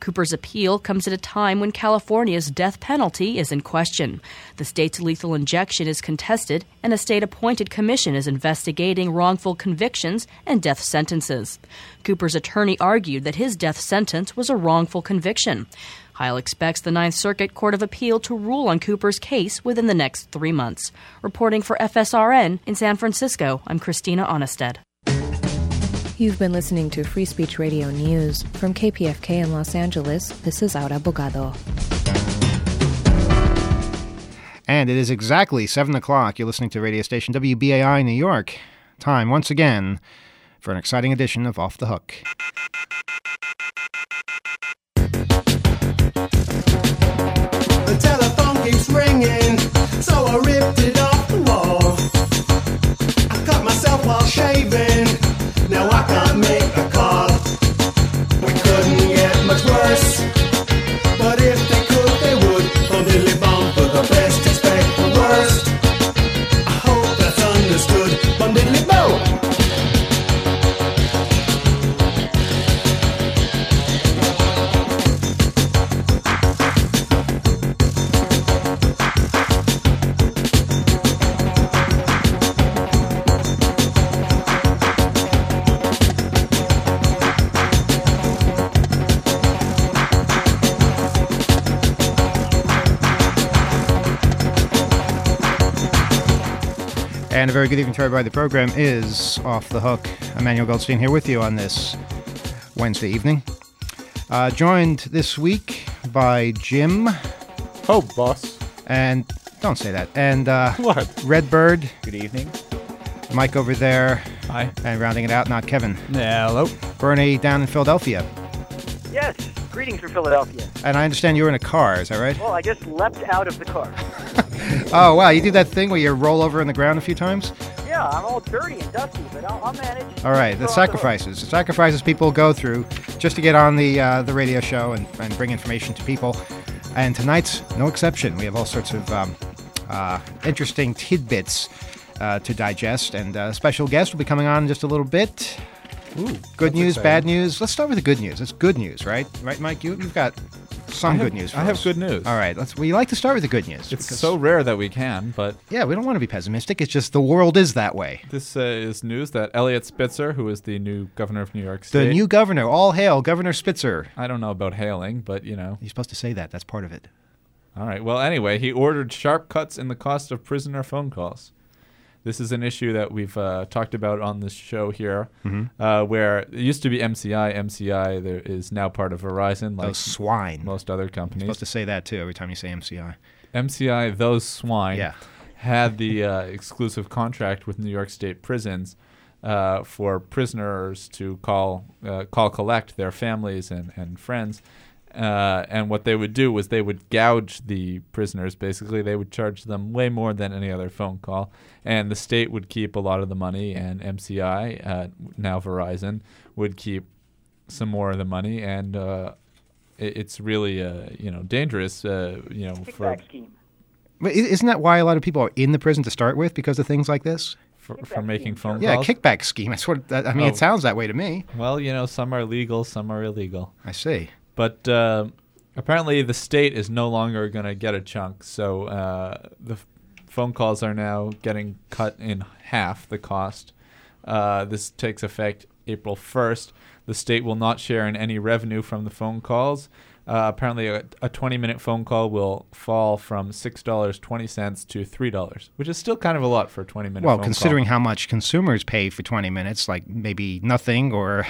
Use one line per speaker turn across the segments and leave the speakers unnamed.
Cooper's appeal comes at a time when California's death penalty is in question. The state's lethal injection is contested, and a state-appointed commission is investigating wrongful convictions and death sentences. Cooper's attorney argued that his death sentence was a wrongful conviction. Heil expects the Ninth Circuit Court of Appeal to rule on Cooper's case within the next 3 months. Reporting for FSRN in San Francisco, I'm Christina Onnested.
You've been listening to Free Speech Radio News. From KPFK in Los Angeles, this is Aura Bogado.
And it is exactly 7 o'clock. You're listening to radio station WBAI New York. Time, once again, for an exciting edition of Off the Hook.
The telephone keeps ringing, so I ripped it off the wall. I cut myself while shaving, now I can't make a call. We couldn't get much worse, but if they could, they would. Bum diddly bum, for the best expect the worst. I hope that's understood. Bum diddly bum.
And a very good evening to everybody. The program is Off the Hook. Emmanuel Goldstein here with you on this Wednesday evening. Joined this week by Jim.
Oh, boss.
And don't say that. And
What?
Redbird.
Good evening.
Mike over there.
Hi.
And rounding it out, not Kevin.
Hello.
Bernie down in Philadelphia.
Yes, greetings from Philadelphia.
And I understand you were in a car, is that right?
Well, I just leapt out of the car.
Oh, wow. You do that thing where you roll over on the ground a few times?
Yeah, I'm all dirty and dusty, but I'll manage.
All right. The sacrifices people go through just to get on the radio show and bring information to people. And tonight's no exception. We have all sorts of interesting tidbits to digest. And a special guest will be coming on in just a little bit.
Ooh,
good news,
exciting.
bad news. Let's start with the good news. It's good news, right? Right, Mike? You've got some good news for us.
I have good news.
All right. We like to start with the good news.
It's so rare that we can, but...
Yeah, we don't want to be pessimistic. It's just the world is that way.
This is news that Eliot Spitzer, who is the new governor of New York State...
The new governor. All hail, Governor Spitzer.
I don't know about hailing, but, you know...
You're supposed to say that. That's part of it.
All right. Well, anyway, he ordered sharp cuts in the cost of prisoner phone calls. This is an issue that we've talked about on this show here, where it used to be MCI. MCI there is now part of Verizon, like
those swine.
Most other companies.
You're supposed to say that, too, every time you say MCI.
MCI, those swine,
yeah.
had the exclusive contract with New York State prisons for prisoners to call collect their families and friends. And what they would do was they would gouge the prisoners. Basically, they would charge them way more than any other phone call. And the state would keep a lot of the money, and MCI, now Verizon, would keep some more of the money. And it's really, dangerous,
Kickback scheme.
But isn't that why a lot of people are in the prison to start with, because of things like this?
For making phone
Yeah,
calls?
kickback scheme. That's what. It sounds that way to me.
Well, some are legal, some are illegal.
I see.
But apparently the state is no longer going to get a chunk, so the phone calls are now getting cut in half the cost. This takes effect April 1st. The state will not share in any revenue from the phone calls. Apparently a 20-minute phone call will fall from $6.20 to $3, which is still kind of a lot for a 20-minute phone call.
Well, considering how much consumers pay for 20 minutes, like maybe nothing or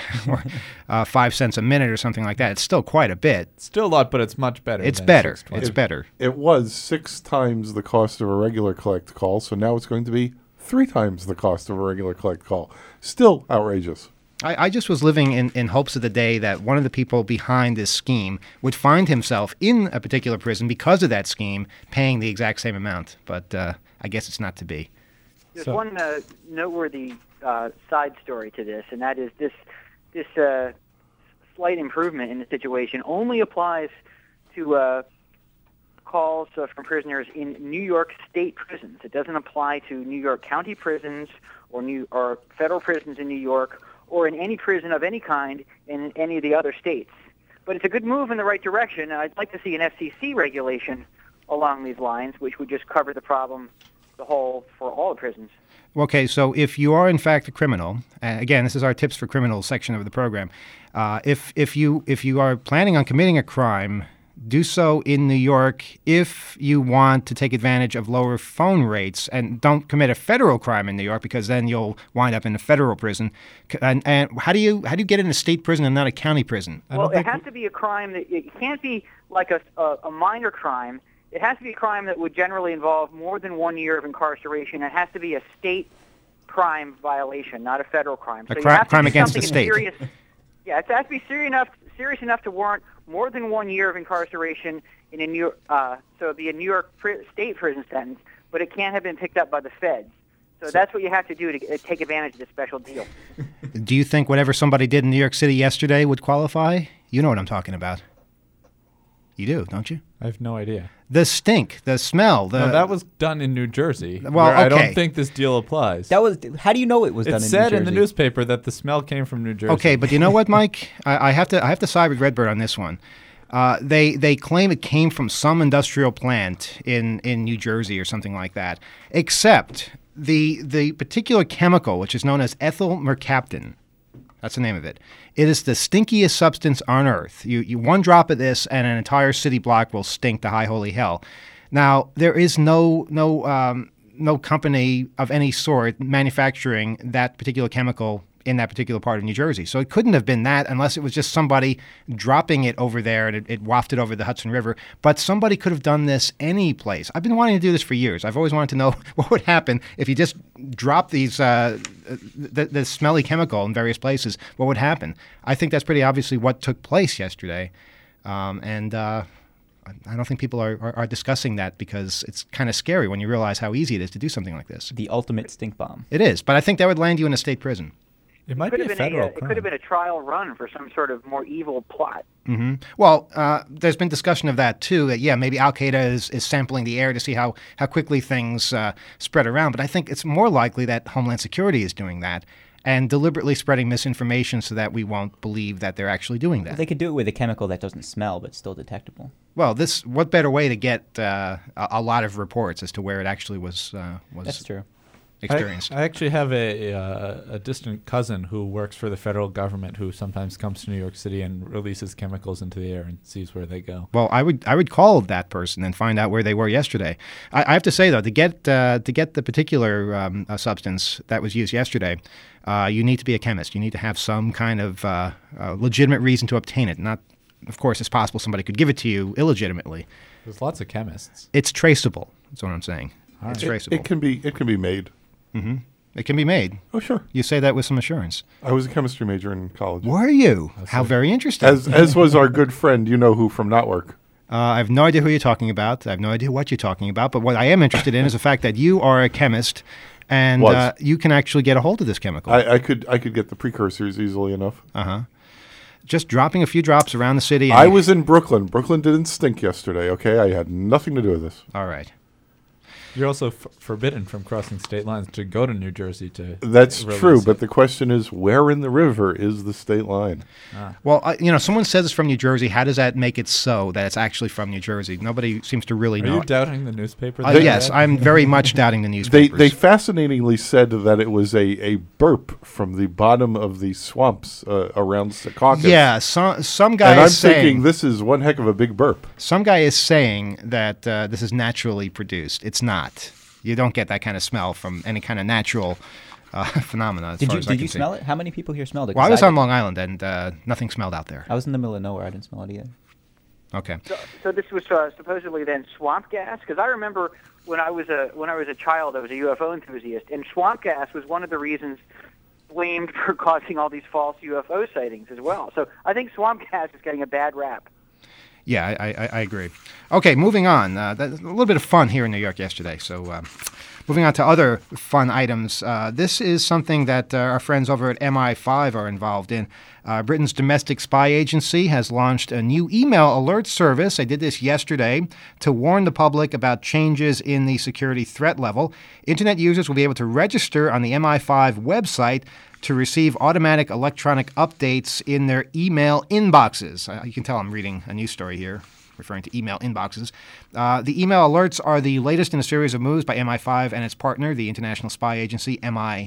5 cents a minute or something like that, it's still quite a bit.
Still a lot, but it's much better.
It's
than
better.
$6.20.
It's better.
It was 6 times the cost of a regular collect call, so now it's going to be 3 times the cost of a regular collect call. Still outrageous.
I just was living in hopes of the day that one of the people behind this scheme would find himself in a particular prison because of that scheme, paying the exact same amount. But I guess it's not to be.
There's one noteworthy side story to this, and that is this slight improvement in the situation only applies to calls from prisoners in New York State prisons. It doesn't apply to New York County prisons or federal prisons in New York, or in any prison of any kind in any of the other states. But it's a good move in the right direction, and I'd like to see an FCC regulation along these lines, which would just cover the problem, for all the prisons.
Okay, so if you are in fact a criminal, and again, this is our tips for criminals section of the program. If you are planning on committing a crime, do so in New York if you want to take advantage of lower phone rates, and don't commit a federal crime in New York because then you'll wind up in a federal prison. And how do you get in a state prison and not a county prison?
Well, it has to be a crime that it can't be like a minor crime. It has to be a crime that would generally involve more than 1 year of incarceration. It has to be a state crime violation, not a federal crime.
So crime against the state.
Serious, yeah, it has to be serious enough to warrant more than 1 year of incarceration in a New York, so it'd be a New York state prison sentence, but it can't have been picked up by the feds. So that's what you have to do to take advantage of this special deal.
Do you think whatever somebody did in New York City yesterday would qualify? You know what I'm talking about. You do, don't you?
I have no idea.
The stink, the smell.
No, that was done in New Jersey.
Well,
where
okay.
I don't think this deal applies.
How do you know it was done in New Jersey?
It said in the newspaper that the smell came from New Jersey.
Okay, but you know what, Mike? I have to side with Redbird on this one. They claim it came from some industrial plant in New Jersey or something like that. Except the particular chemical, which is known as ethyl mercaptan. That's the name of it. It is the stinkiest substance on earth. You one drop of this, and an entire city block will stink to high holy hell. Now, there is no company of any sort manufacturing that particular chemical in that particular part of New Jersey. So it couldn't have been that unless it was just somebody dropping it over there and it wafted over the Hudson River. But somebody could have done this any place. I've been wanting to do this for years. I've always wanted to know what would happen if you just drop these the smelly chemical in various places. What would happen? I think that's pretty obviously what took place yesterday. I don't think people are discussing that because it's kind of scary when you realize how easy it is to do something like this.
The ultimate stink bomb.
It is, but I think that would land you in a state prison.
It might be a federal crime.
It could have been a trial run for some sort of more evil plot.
Mm-hmm. Well, there's been discussion of that too. That maybe Al Qaeda is sampling the air to see how quickly things spread around. But I think it's more likely that Homeland Security is doing that and deliberately spreading misinformation so that we won't believe that they're actually doing that.
Well, they could do it with a chemical that doesn't smell but still detectable.
Well, what better way to get a lot of reports as to where it actually was
That's true.
experienced.
I actually have a distant cousin who works for the federal government who sometimes comes to New York City and releases chemicals into the air and sees where they go.
Well, I would call that person and find out where they were yesterday. I have to say though, to get the particular substance that was used yesterday, you need to be a chemist. You need to have some kind of legitimate reason to obtain it. Not, of course, it's possible somebody could give it to you illegitimately.
There's lots of chemists.
It's traceable. That's what I'm saying. It's traceable.
It can be made.
Mm-hmm. It can be made.
Oh, sure.
You say that with some assurance.
I was a chemistry major in college.
Were you? How very interesting.
As was our good friend, you know who from Knotwork.
I have no idea who you're talking about. I have no idea what you're talking about. But what I am interested in is the fact that you are a chemist, and you can actually get a hold of this chemical.
I could get the precursors easily enough.
Uh-huh. Just dropping a few drops around the city.
I was in Brooklyn. Brooklyn didn't stink yesterday, okay? I had nothing to do with this.
All right.
You're also forbidden from crossing state lines to go to New Jersey to.
That's true,
it.
but the question is, where in the river is the state line?
Well, someone says it's from New Jersey. How does that make it so that it's actually from New Jersey? Nobody seems to really know.
Are you doubting the newspaper?
Yes, I'm very much doubting the newspapers.
They fascinatingly said that it was a burp from the bottom of the swamps around Secaucus.
Yeah, some guy
and I'm
is saying,
thinking this is one heck of a big burp.
Some guy is saying that this is naturally produced. It's not. You don't get that kind of smell from any kind of natural phenomena.
Did you smell it? How many people here smelled it?
Well, I was on Long Island, and nothing smelled out there.
I was in the middle of nowhere. I didn't smell it either.
Okay.
So this was supposedly then swamp gas? Because I remember when I was a child, I was a UFO enthusiast, and swamp gas was one of the reasons blamed for causing all these false UFO sightings as well. So I think swamp gas is getting a bad rap.
Yeah, I agree. Okay, moving on. A little bit of fun here in New York yesterday. So moving on to other fun items. This is something that our friends over at MI5 are involved in. Britain's domestic spy agency has launched a new email alert service. They did this yesterday to warn the public about changes in the security threat level. Internet users will be able to register on the MI5 website to receive automatic electronic updates in their email inboxes. You can tell I'm reading a news story here, referring to email inboxes. The email alerts are the latest in a series of moves by MI5 and its partner, the international spy agency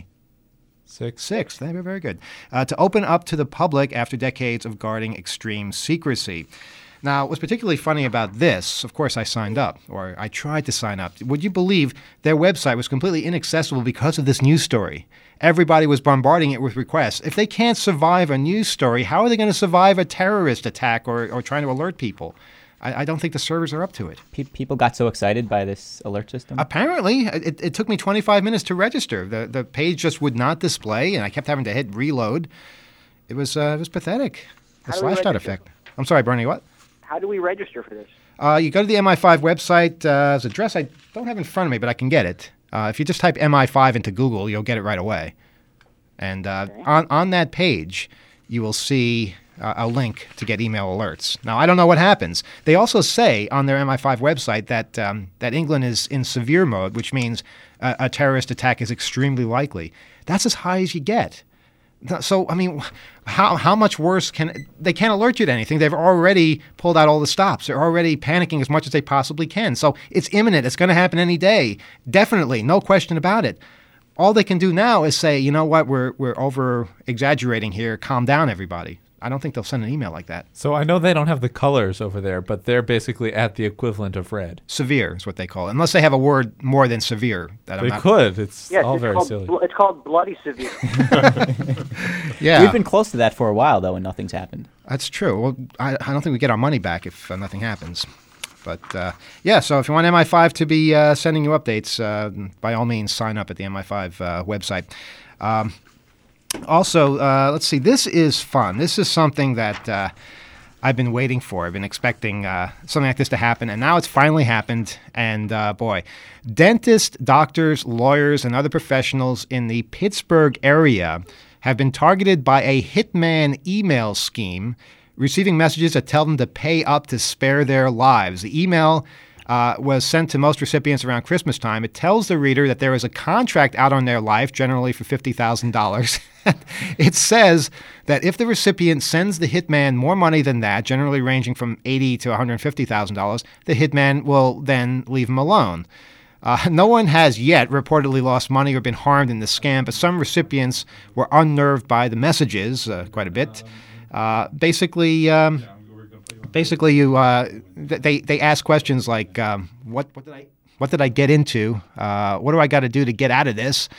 MI6. They're very good. To open up to the public after decades of guarding extreme secrecy. Now, what's particularly funny about this, of course I signed up, or I tried to sign up. Would you believe their website was completely inaccessible because of this news story? Everybody was bombarding it with requests. If they can't survive a news story, how are they going to survive a terrorist attack or trying to alert people? I don't think the servers are up to it.
People got so excited by this alert system?
Apparently. It took me 25 minutes to register. The page just would not display, and I kept having to hit reload. It was pathetic. The slashed out effect. I'm sorry, Bernie, what?
How do we register for this?
You go to the MI5 website. There's an address I don't have in front of me, but I can get it. If you just type MI5 into Google, you'll get it right away. And on that page, you will see a link to get email alerts. Now, I don't know what happens. They also say on their MI5 website that England is in severe mode, which means a terrorist attack is extremely likely. That's as high as you get. So, I mean, how much worse they can't alert you to anything. They've already pulled out all the stops. They're already panicking as much as they possibly can. So it's imminent. It's going to happen any day. Definitely. No question about it. All they can do now is say, you know what, we're over-exaggerating here. Calm down, everybody. I don't think they'll send an email like that.
So I know they don't have the colors over there, but they're basically at the equivalent of red.
Severe is what they call it, unless they have a word more than severe.
They could. It's all very silly.
It's called bloody severe.
Yeah.
We've been close to that for a while, though, and nothing's happened.
That's true. Well, I don't think we get our money back if nothing happens. But, so if you want MI5 to be sending you updates, by all means, sign up at the MI5 website. Also, let's see. This is fun. This is something that I've been waiting for. I've been expecting something like this to happen, and now it's finally happened. And boy, dentists, doctors, lawyers, and other professionals in the Pittsburgh area have been targeted by a hitman email scheme, receiving messages that tell them to pay up to spare their lives. The email was sent to most recipients around Christmas time. It tells the reader that there is a contract out on their life, generally for $50,000. It says that if the recipient sends the hitman more money than that, generally ranging from $80,000 to $150,000, the hitman will then leave him alone. No one has yet reportedly lost money or been harmed in the scam, but some recipients were unnerved by the messages quite a bit. Basically, they ask questions like, what did I get into? What do I got to do to get out of this?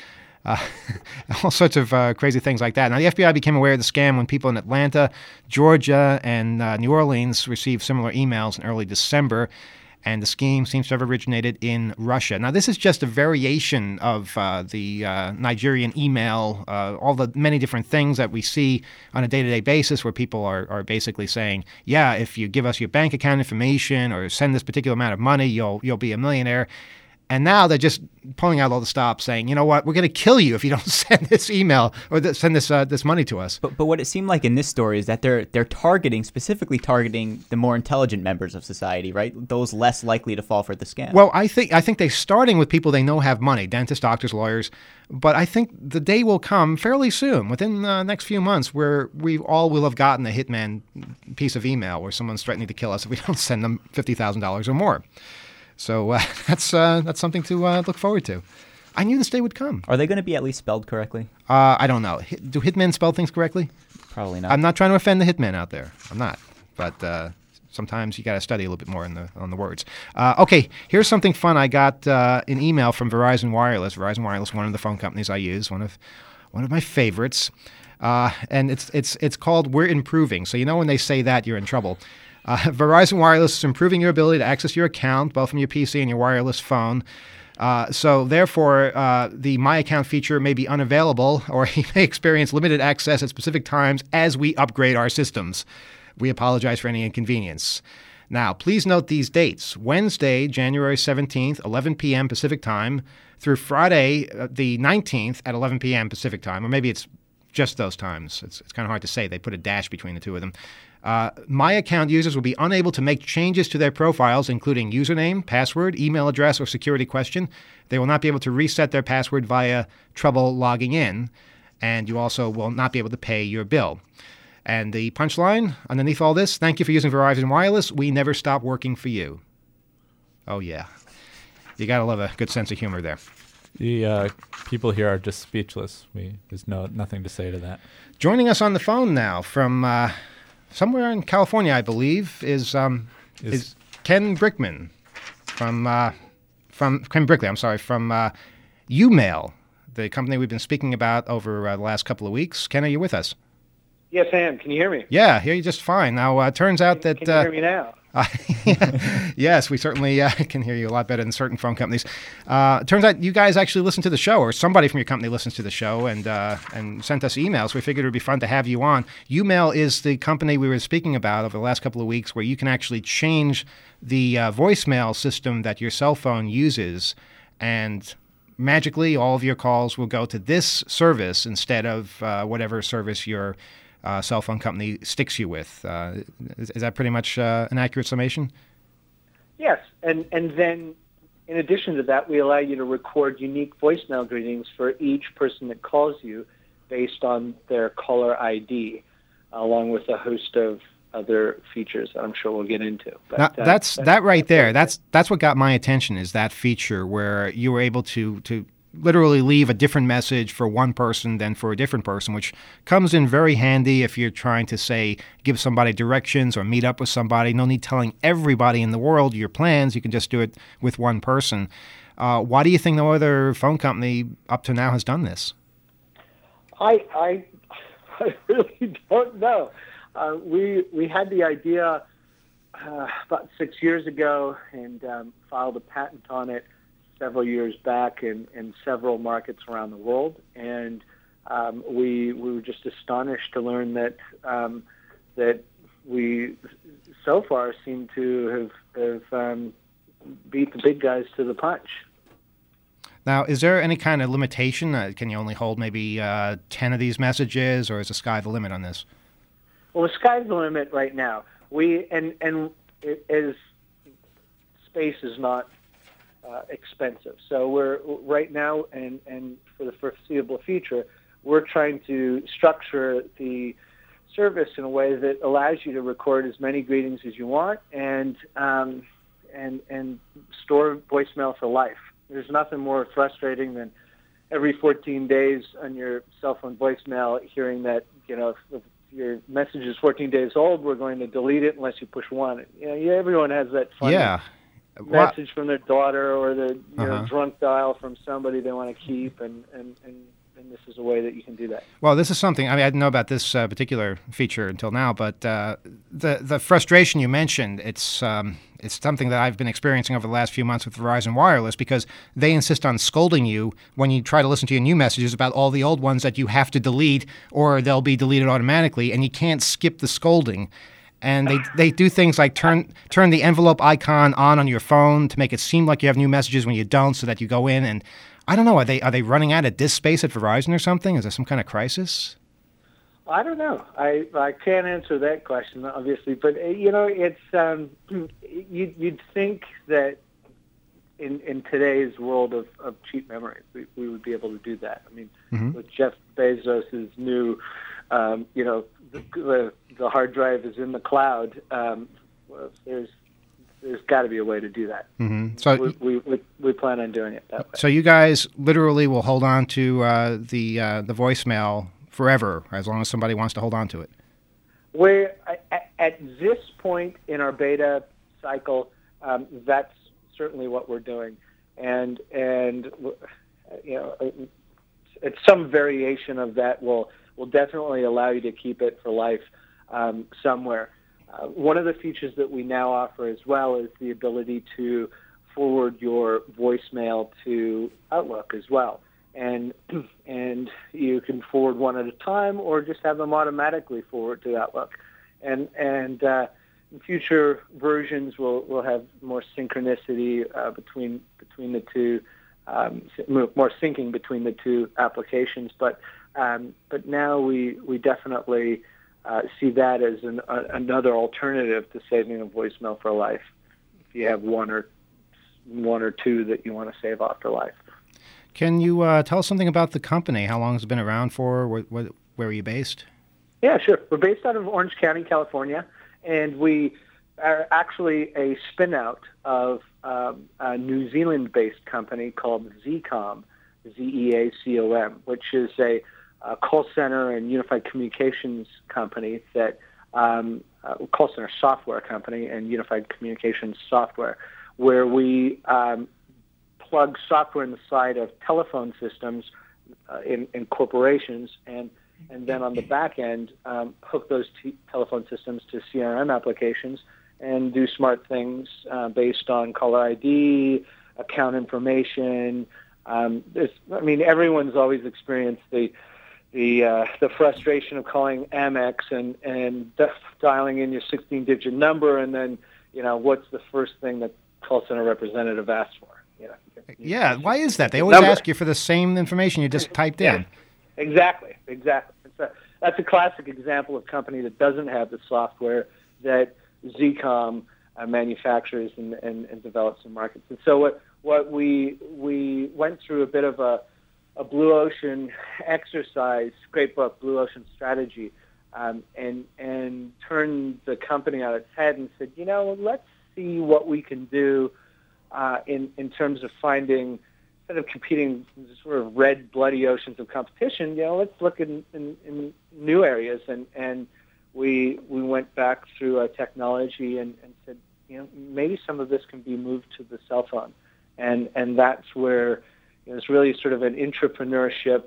All sorts of crazy things like that. Now, the FBI became aware of the scam when people in Atlanta, Georgia, and New Orleans received similar emails in early December, and the scheme seems to have originated in Russia. Now, this is just a variation of the Nigerian email, all the many different things that we see on a day-to-day basis where people are basically saying, yeah, if you give us your bank account information or send this particular amount of money, you'll be a millionaire. And now they're just pulling out all the stops saying, you know what, we're going to kill you if you don't send this email or send this money to us.
But what it seemed like in this story is that they're specifically targeting the more intelligent members of society, right? Those less likely to fall for the scam.
Well, I think they're starting with people they know have money, dentists, doctors, lawyers. But I think the day will come fairly soon, within the next few months, where we all will have gotten a hitman piece of email where someone's threatening to kill us if we don't send them $50,000 or more. So that's something to look forward to. I knew this day would come.
Are they going to be at least spelled correctly?
I don't know. Do hitmen spell things correctly?
Probably not.
I'm not trying to offend the hitmen out there. I'm not. But sometimes you got to study a little bit more on the words. Okay, here's something fun. I got an email from Verizon Wireless. Verizon Wireless, one of the phone companies I use, one of my favorites. And it's called We're Improving. So you know when they say that, you're in trouble. Verizon Wireless is improving your ability to access your account, both from your PC and your wireless phone. So therefore, the My Account feature may be unavailable, or you may experience limited access at specific times as we upgrade our systems. We apologize for any inconvenience. Now, please note these dates. Wednesday, January 17th, 11 p.m. Pacific Time, through Friday, the 19th at 11 p.m. Pacific Time, or maybe it's just those times. It's kind of hard to say. They put a dash between the two of them. My Account users will be unable to make changes to their profiles, including username, password, email address, or security question. They will not be able to reset their password via trouble logging in. and you also will not be able to pay your bill. And the punchline underneath all this, thank you for using Verizon Wireless. We never stop working for you. Oh, yeah. You got to love a good sense of humor there.
The people here are just speechless. There's nothing to say to that.
Joining us on the phone now from somewhere in California, I believe, is Ken Brickman from Ken Brickley. I'm sorry, from UMail, the company we've been speaking about over the last couple of weeks. Ken, are you with us?
Yes, I am. Can you hear me?
Yeah, I hear you just fine. Now, it turns out that...
Can you hear me now?
Yes, we certainly can hear you a lot better than certain phone companies. It turns out you guys actually listen to the show, or somebody from your company listens to the show and sent us emails. We figured it would be fun to have you on. UMail is the company we were speaking about over the last couple of weeks where you can actually change the voicemail system that your cell phone uses, and magically all of your calls will go to this service instead of whatever service your cell phone company sticks you with. Is that pretty much an accurate summation?
Yes, and then in addition to that, we allow you to record unique voicemail greetings for each person that calls you based on their caller ID, along with a host of other features that I'm sure we'll get into. But,
that's that right there. That's what got my attention, is that feature where you were able to literally leave a different message for one person than for a different person, which comes in very handy if you're trying to, say, give somebody directions or meet up with somebody. No need telling everybody in the world your plans. You can just do it with one person. Why do you think no other phone company up to now has done this?
I really don't know. We had the idea about 6 years ago and filed a patent on it several years back in several markets around the world, and we were just astonished to learn that we so far seem to have beat the big guys to the punch.
Now, is there any kind of limitation? Can you only hold maybe 10 of these messages, or is the sky the limit on this?
Well, the sky's the limit right now. As space is not expensive. So we're right now, and for the foreseeable future, we're trying to structure the service in a way that allows you to record as many greetings as you want and store voicemail for life. There's nothing more frustrating than every 14 days on your cell phone voicemail hearing that, if your message is 14 days old, we're going to delete it unless you push one. Everyone has that funny message from their daughter or the drunk dial from somebody they want to keep, and this is a way that you can do that. Well,
this is something, I didn't know about this particular feature until now, but the frustration you mentioned, it's something that I've been experiencing over the last few months with Verizon Wireless, because they insist on scolding you when you try to listen to your new messages about all the old ones that you have to delete, or they'll be deleted automatically, and you can't skip the scolding. And they do things like turn the envelope icon on your phone to make it seem like you have new messages when you don't, so that you go in and, I don't know, are they running out of disk space at Verizon or something? Is there some kind of crisis?
I don't know. I can't answer that question, obviously, but it's you'd think that in today's world of cheap memory, we would be able to do that. With Jeff Bezos's new, the hard drive is in the cloud. There's got to be a way to do that.
Mm-hmm. So
we plan on doing it that way.
So you guys literally will hold on to the voicemail forever, as long as somebody wants to hold on to it.
We're at this point in our beta cycle. That's certainly what we're doing, and it's some variation of that will definitely allow you to keep it for life somewhere. One of the features that we now offer as well is the ability to forward your voicemail to Outlook as well. And you can forward one at a time or just have them automatically forward to Outlook. And in future versions, we'll have more synchronicity between the two, more syncing between the two applications. But now we definitely see that as another alternative to saving a voicemail for life, if you have one or two that you want to save off for life.
Can you tell us something about the company? How long has it been around for? Where are you based?
Yeah, sure. We're based out of Orange County, California, and we are actually a spin-out of a New Zealand-based company called Zcom, Zeacom, which is a call center and unified communications company that call center software company and unified communications software, where we plug software in the side of telephone systems in corporations, and then on the back end hook those telephone systems to CRM applications and do smart things based on caller ID, account information. Everyone's always experienced the frustration of calling Amex and dialing in your 16-digit number, and then what's the first thing that call center representative asks for?
Yeah, why is that? They always ask you for the same information you just typed in.
Exactly. That's a classic example of a company that doesn't have the software that Zcom manufactures and develops and markets. And so what we went through a bit of a blue ocean exercise, scrapebook blue ocean strategy, and turned the company on its head and said, let's see what we can do in terms of finding, instead of competing in sort of red, bloody oceans of competition, let's look in new areas. And we went back through technology and said, maybe some of this can be moved to the cell phone. And that's where it's really sort of an entrepreneurship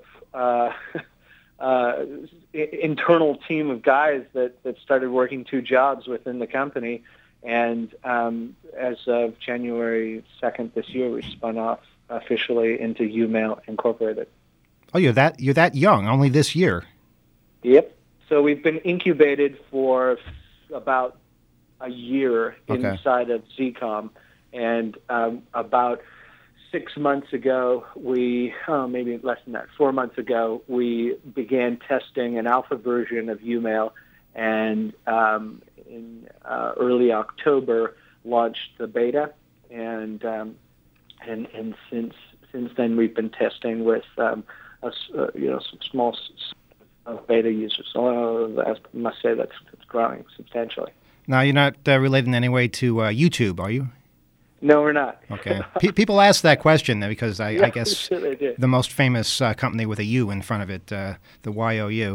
internal team of guys that started working two jobs within the company. And as of January 2nd this year, we spun off officially into UMail Incorporated.
Oh, you're that young, only this year.
Yep. So we've been incubated for about a year inside of Zcom, and about 6 months ago, maybe less than that, 4 months ago, we began testing an alpha version of UMail, and in early October launched the beta, and since then we've been testing with some small beta users. So I must say that's growing substantially.
Now, you're not related in any way to YouTube, are you?
No, we're not.
Okay. People ask that question because I guess
sure they do.
The most famous company with a U in front of it, the YOU.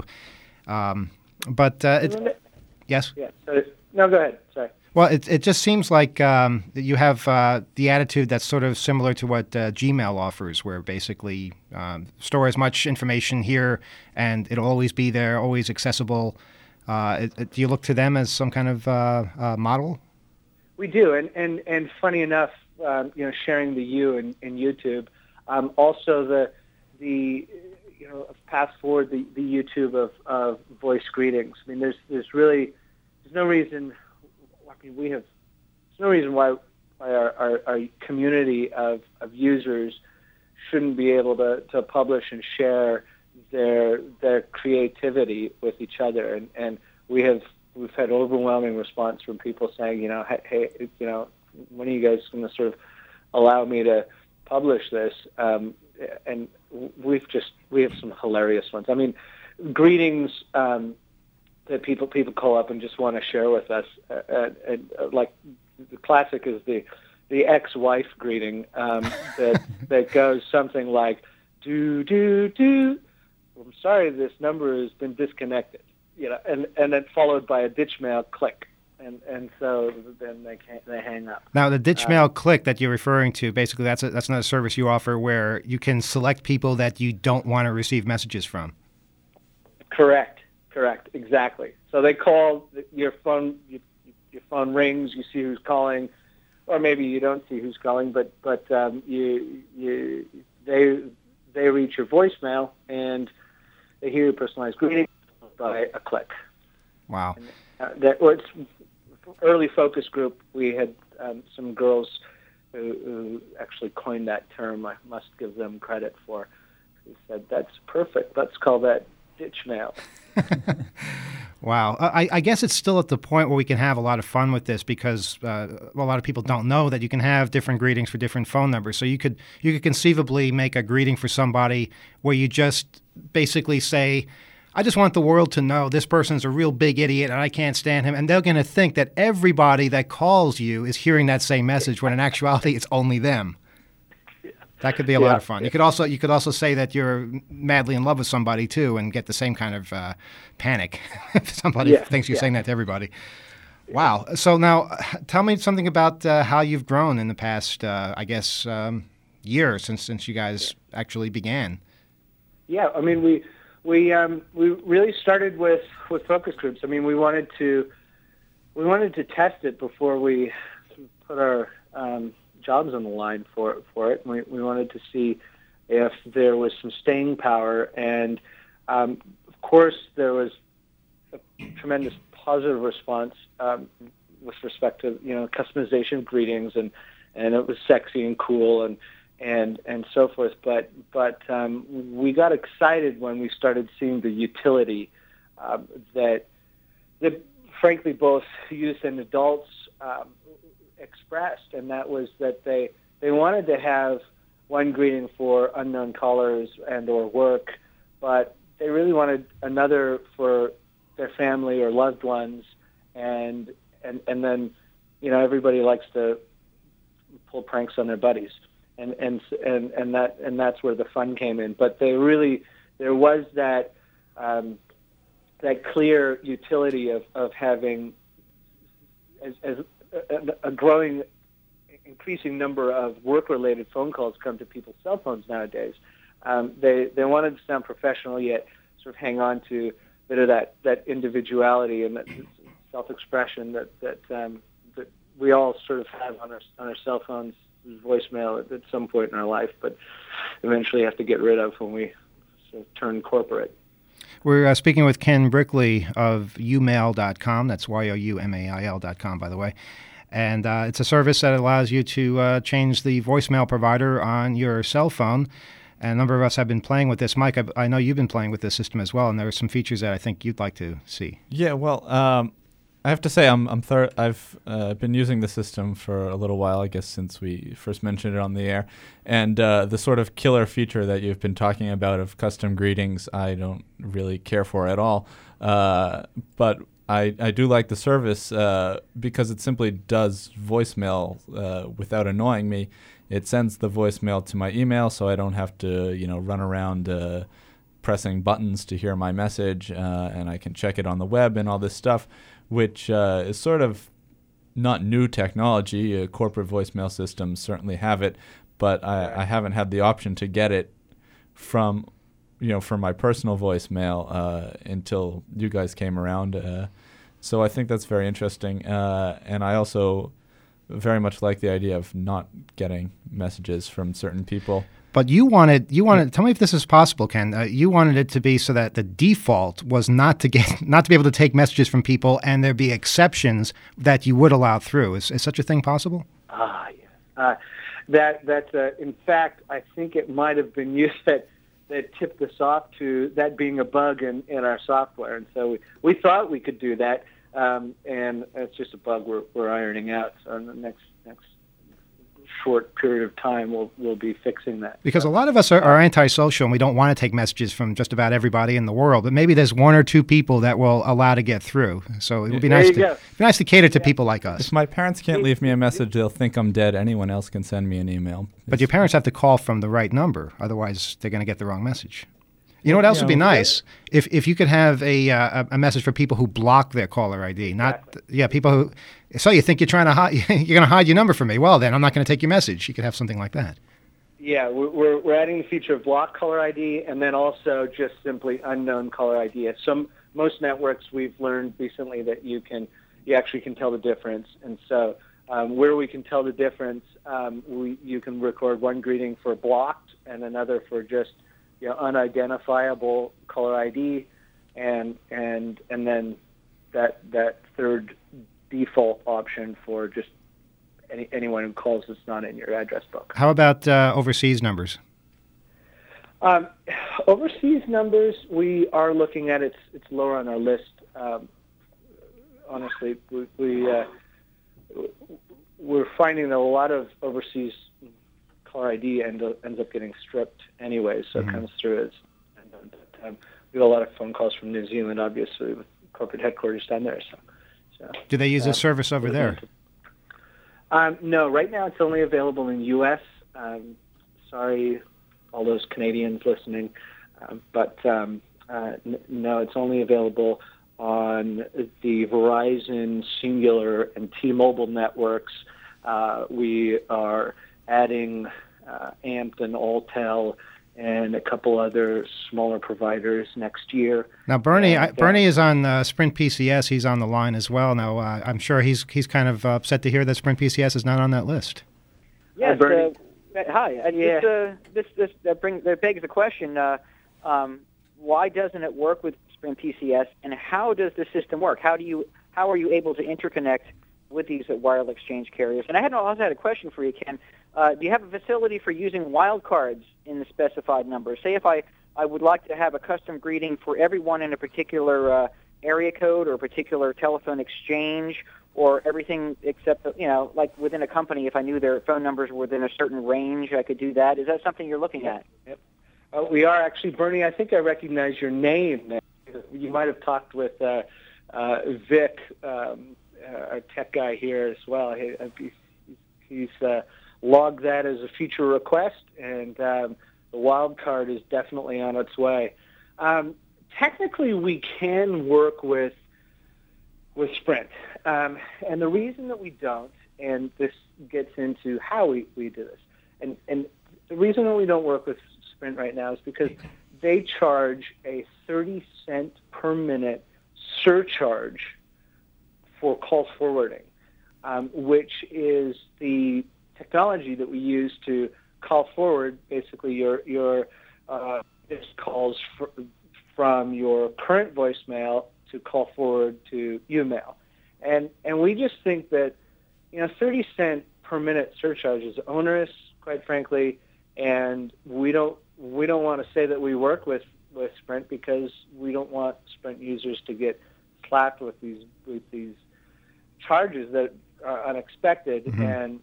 Yes?
Yeah. No, go ahead. Sorry.
Well, it just seems like you have the attitude that's sort of similar to what Gmail offers, where basically store as much information here and it'll always be there, always accessible. Do you look to them as some kind of model?
We do, and funny enough, sharing the U in YouTube, also the fast forward the YouTube of voice greetings. I mean, there's no reason. There's no reason why our community of users shouldn't be able to publish and share their creativity with each other, and we've had overwhelming response from people saying, hey, when are you guys going to sort of allow me to publish this? And we have some hilarious ones. I mean, greetings that people call up and just want to share with us. Like the classic is the ex-wife greeting that goes something like, do. I'm sorry, this number has been disconnected. And then followed by a ditch mail click, and so then they hang up.
Now, the ditch mail click that you're referring to, basically, that's another service you offer where you can select people that you don't want to receive messages from.
Correct, exactly. So they call your phone. Your phone rings. You see who's calling, or maybe you don't see who's calling, but they reach your voicemail and they hear your personalized greeting by a click.
Wow.
It's early focus group. We had some girls who actually coined that term. I must give them credit for. Who said, "That's perfect. Let's call that ditch mail."
Wow. I guess it's still at the point where we can have a lot of fun with this because a lot of people don't know that you can have different greetings for different phone numbers. So you could conceivably make a greeting for somebody where you just basically say, I just want the world to know this person's a real big idiot and I can't stand him. And they're going to think that everybody that calls you is hearing that same message when in actuality it's only them. That could be a lot of fun. You could also say that you're madly in love with somebody too, and get the same kind of panic if somebody thinks you're saying that to everybody. Wow. So now, tell me something about how you've grown in the past, year since you guys actually began.
Yeah, I mean we really started with focus groups. I mean we wanted to test it before we put our jobs on the line for it. We wanted to see if there was some staying power, and of course there was a tremendous positive response with respect to customization of greetings, and it was sexy and cool and so forth. But we got excited when we started seeing the utility that frankly both youth and adults expressed, and that was that they wanted to have one greeting for unknown callers and or work, but they really wanted another for their family or loved ones, and then everybody likes to pull pranks on their buddies, and that's where the fun came in. But there was that clear utility of having as a growing, increasing number of work-related phone calls come to people's cell phones nowadays. They wanted to sound professional, yet sort of hang on to a bit of that individuality and that self-expression that we all sort of have on our cell phones, voicemail at some point in our life, but eventually have to get rid of when we sort of turn corporate.
We're speaking with Ken Brickley of youmail.com. That's youmail.com, by the way. And it's a service that allows you to change the voicemail provider on your cell phone. And a number of us have been playing with this. Mike, I know you've been playing with this system as well, and there are some features that I think you'd like to see.
Yeah, well, I have to say I've been using the system for a little while, I guess, since we first mentioned it on the air. And the sort of killer feature that you've been talking about of custom greetings, I don't really care for at all. But I do like the service because it simply does voicemail without annoying me. It sends the voicemail to my email, so I don't have to run around pressing buttons to hear my message, and I can check it on the web and all this stuff, which is sort of not new technology. Corporate voicemail systems certainly have it, but I haven't had the option to get it from my personal voicemail until you guys came around. So I think that's very interesting, and I also very much like the idea of not getting messages from certain people.
But you wanted. Tell me if this is possible, Ken. You wanted it to be so that the default was not to be able to take messages from people, and there be exceptions that you would allow through. Is such a thing possible?
Yeah. That's in fact, I think it might have been you that tipped us off to that being a bug in our software, and so we thought we could do that, and it's just a bug we're ironing out. So in the next short period of time, we'll be fixing that.
Because a lot of us are antisocial, and we don't want to take messages from just about everybody in the world. But maybe there's one or two people that will allow to get through. So it would be nice to cater to people like us.
If my parents can't leave me a message, they'll think I'm dead. Anyone else can send me an email.
But your parents have to call from the right number, otherwise they're going to get the wrong message. You know what else would be nice? If you could have a message for people who block their caller ID, people who. So you think you're going to hide your number from me? Well, then I'm not going to take your message. You could have something like that.
Yeah, we're adding the feature of block caller ID, and then also just simply unknown caller ID. Most networks we've learned recently that you actually can tell the difference, and so where we can tell the difference, you can record one greeting for blocked and another for just unidentifiable caller ID, and then that third default option for just anyone who calls that's not in your address book.
How about overseas numbers?
Overseas numbers, we are looking at it's lower on our list. Honestly, we're finding that a lot of overseas caller ID ends up getting stripped anyway, so it comes through as. We have a lot of phone calls from New Zealand, obviously, with corporate headquarters down there. So
do they use this service over there?
No, right now it's only available in the U.S. Sorry, all those Canadians listening, but no, it's only available on the Verizon, Singular, and T-Mobile networks. We are adding AMP and Alltel and a couple other smaller providers next year.
Now, Bernie is on Sprint PCS. He's on the line as well. Now, I'm sure he's kind of upset to hear that Sprint PCS is not on that list.
Yes.
Bernie.
Hi. That begs the question: why doesn't it work with Sprint PCS, and how does the system work? How are you able to interconnect with these wireless exchange carriers? And I also had a question for you, Ken. Do you have a facility for using wildcards in the specified number? Say if I would like to have a custom greeting for everyone in a particular area code or a particular telephone exchange, or everything except, like within a company, if I knew their phone numbers were within a certain range, I could do that. Is that something you're looking at?
Yep. We are actually, Bernie, I think I recognize your name. You might have talked with Vic, our tech guy here as well. He's logged that as a future request, and the wild card is definitely on its way. Technically, we can work with Sprint, and the reason that we don't, and this gets into how we do this, and the reason that we don't work with Sprint right now is because they charge a 30-cent per minute surcharge for call forwarding, which is the technology that we use to call forward basically your missed calls from your current voicemail to call forward to UMail. And we just think that 30-cent per minute surcharge is onerous, quite frankly, and we don't want to say that we work with Sprint because we don't want Sprint users to get slapped with these charges that are unexpected, and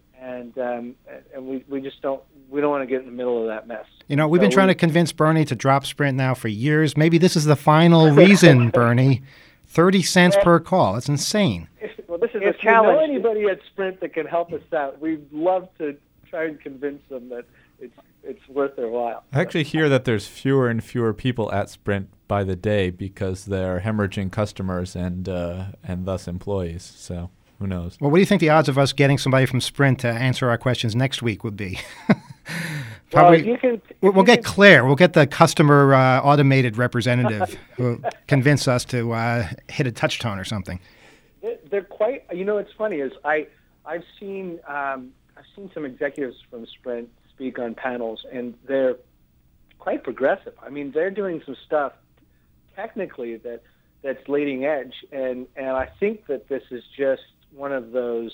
we just don't want to get in the middle of that mess.
We've been trying to convince Bernie to drop Sprint now for years. Maybe this is the final reason, Bernie. 30 cents per call. That's insane.
Well, this is
if
a challenge.
You know anybody at Sprint that can help us out, we'd love to try and convince them that it's worth their while.
I actually hear that there's fewer and fewer people at Sprint by the day because they're hemorrhaging customers and thus employees. So who knows?
Well, what do you think the odds of us getting somebody from Sprint to answer our questions next week would be? Probably. We'll get Claire. We'll get the customer automated representative who will convince us to hit a touch tone or something.
They're quite. It's funny is I've seen some executives from Sprint speak on panels, and they're quite progressive. I mean, they're doing some stuff technically that's leading edge, and I think that this is just one of those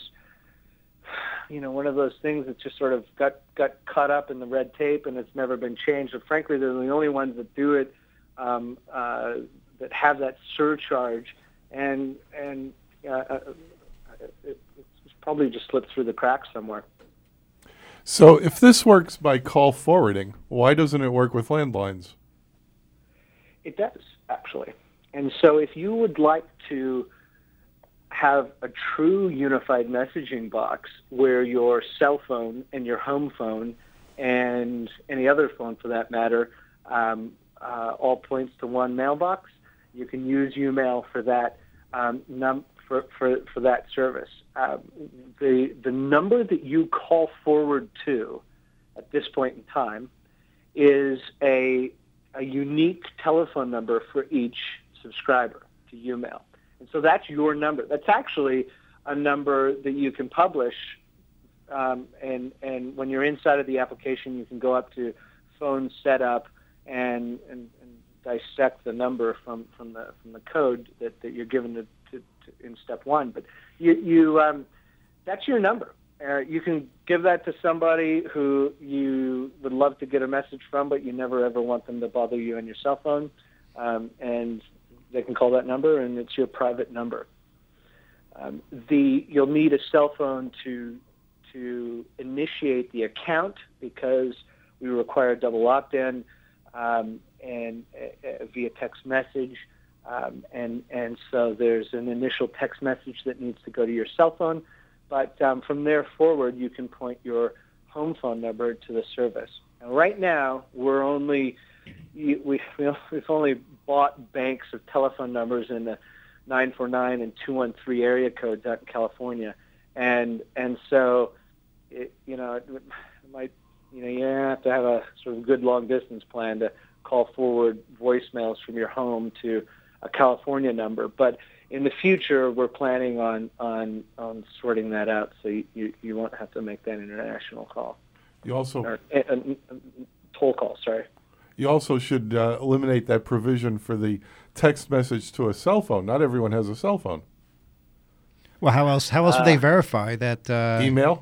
things that just sort of got caught up in the red tape, and it's never been changed. But frankly, they're the only ones that do it, that have that surcharge, and it's probably just slipped through the cracks somewhere.
So if this works by call forwarding, why doesn't it work with landlines?
It does, actually. And so if you would like to have a true unified messaging box where your cell phone and your home phone and any other phone for that matter all points to one mailbox, you can use UMail for that for that service. The number that you call forward to at this point in time is a unique telephone number for each subscriber to UMail. And so that's your number. That's actually a number that you can publish, and when you're inside of the application, you can go up to phone setup and dissect the number from the code that you're given to in step one. But you that's your number, You can give that to somebody who you would love to get a message from, but you never ever want them to bother you on your cell phone. And they can call that number, and it's your private number. You'll need a cell phone to initiate the account because we require double opt-in and via text message. And so there's an initial text message that needs to go to your cell phone. But from there forward, you can point your home phone number to the service. And right now, we've only bought banks of telephone numbers in the 949 and 213 area codes out in California, and so you have to have a sort of good long distance plan to call forward voicemails from your home to a California number. But in the future, we're planning on sorting that out, so you won't have to make that international call.
You also
toll call. Sorry.
You also should eliminate that provision for the text message to a cell phone. Not everyone has a cell phone.
Well, how else would they verify that?
Email?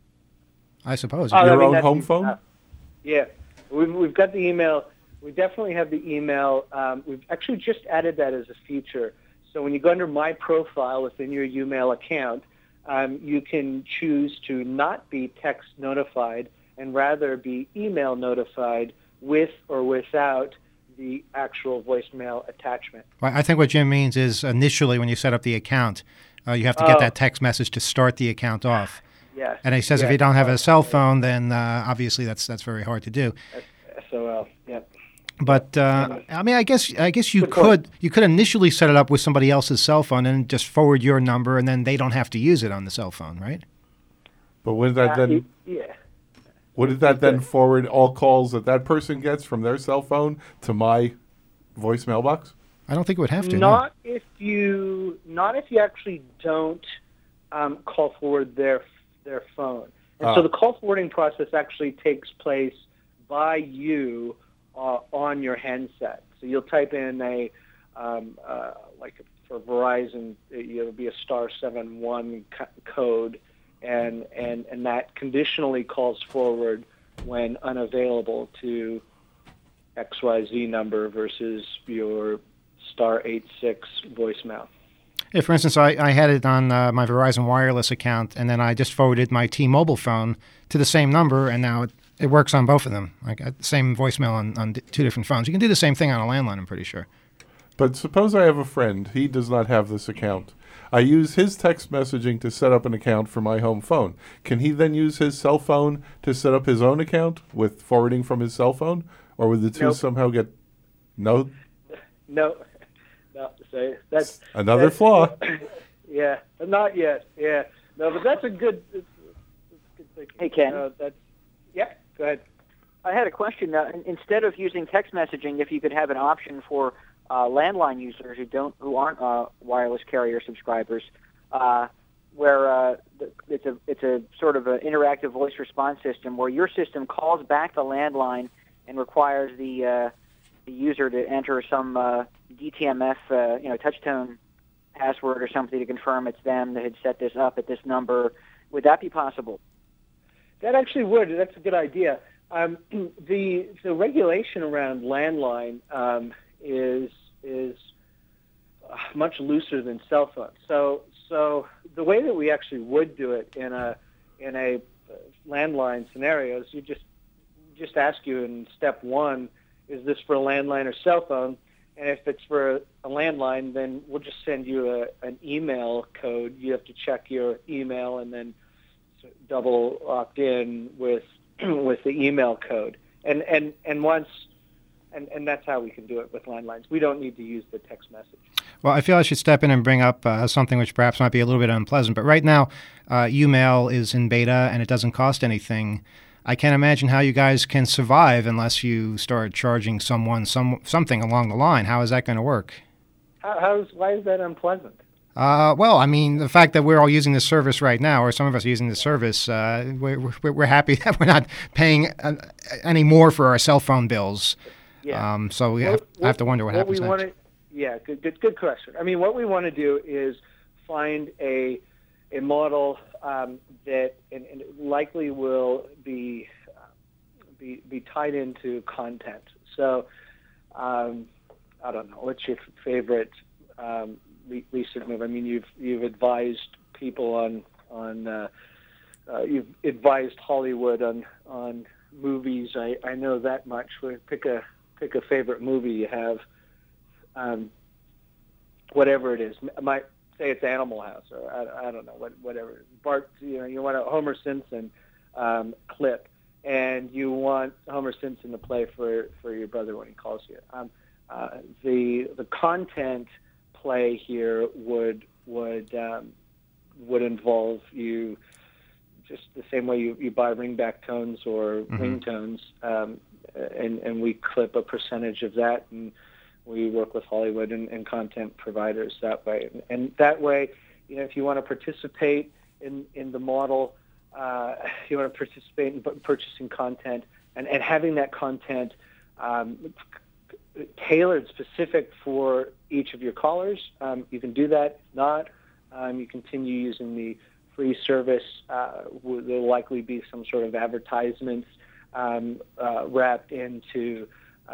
I suppose.
Your own home phone?
Yeah. We've got the email. We definitely have the email. We've actually just added that as a feature. So when you go under My Profile within your Umail account, you can choose to not be text notified and rather be email notified with or without the actual voicemail attachment.
Well, I think what Jim means is initially when you set up the account, you have to get that text message to start the account off.
Yes.
And he says if you don't have a cell phone, then obviously that's very hard to do.
SOL. Yep.
But I mean, I guess you could initially set it up with somebody else's cell phone and just forward your number, and then they don't have to use it on the cell phone, right?
But wouldn't that then?
Yeah.
Wouldn't that then forward all calls that person gets from their cell phone to my voicemail box?
I don't think it would have to.
Not if you actually don't call forward their phone. And so the call forwarding process actually takes place by you on your handset. So you'll type in like for Verizon, it'll be a *71 code. And that conditionally calls forward when unavailable to XYZ number versus your *86 voicemail.
Yeah, for instance, I had it on my Verizon Wireless account, and then I just forwarded my T-Mobile phone to the same number, and now it works on both of them. I got the same voicemail on two different phones. You can do the same thing on a landline, I'm pretty sure.
But suppose I have a friend. He does not have this account. I use his text messaging to set up an account for my home phone. Can he then use his cell phone to set up his own account with forwarding from his cell phone? Or would the two somehow get... No?
No. So that's...
Another flaw.
Yeah, not yet. Yeah. No, but that's a good thing.
Hey, Ken.
Yeah, go ahead.
I had a question. Instead of using text messaging, if you could have an option for landline users who aren't wireless carrier subscribers, where it's a sort of an interactive voice response system where your system calls back the landline and requires the user to enter some DTMF touchtone password or something to confirm it's them that had set this up at this number. Would that be possible?
That actually would. That's a good idea. The regulation around landline is much looser than cell phones. So the way that we actually would do it in a landline scenario is you just ask you in step one, is this for a landline or cell phone? And if it's for a landline, then we'll just send you an email code. You have to check your email and then double opt in with the email code. And that's how we can do it with landlines. We don't need to use the text message.
Well, I feel I should step in and bring up something which perhaps might be a little bit unpleasant. But right now, Umail is in beta and it doesn't cost anything. I can't imagine how you guys can survive unless you start charging someone something along the line. How is that going to work?
Why is that unpleasant?
Well, I mean, the fact that we're all using this service right now, or some of us are using this service, we're happy that we're not paying any more for our cell phone bills.
Yeah.
So I have to wonder what happens next.
Good question. I mean, what we want to do is find a model that and it likely will be tied into content. So I don't know. What's your favorite recent move? I mean, you've advised people on you've advised Hollywood on movies. I know that much. Pick a favorite movie you have. Whatever it is, I might say it's Animal House, or I don't know, whatever. Bart, you want a Homer Simpson clip, and you want Homer Simpson to play for your brother when he calls you. The content play here would involve you just the same way you buy ringback tones or ringtones, and we clip a percentage of that, and we work with Hollywood and content providers that way. And that way, if you want to participate in the model, you want to participate in purchasing content and having that content tailored, specific for each of your callers, you can do that. If not, you continue using the free service. There'll likely be some sort of advertisements wrapped into